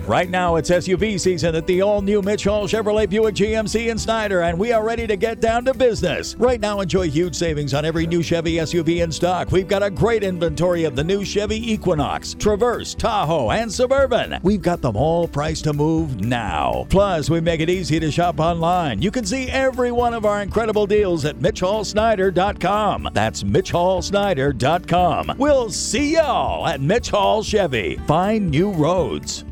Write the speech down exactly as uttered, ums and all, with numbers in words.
Right now, it's S U V season at the all-new Mitch Hall Chevrolet Buick G M C in Snyder, and we are ready to get down to business. Right now, enjoy huge savings on every new Chevy S U V in stock. We've got a great inventory of the new Chevy Equinox, Traverse, Tahoe, and Suburban. We've got them all priced to move now. Plus, we make it easy to shop online. You can see every one of our incredible deals at Mitch Hall Snyder dot com. That's Mitch Hall Snyder dot com. We'll see y'all at Mitch Hall Chevy. Find new roads.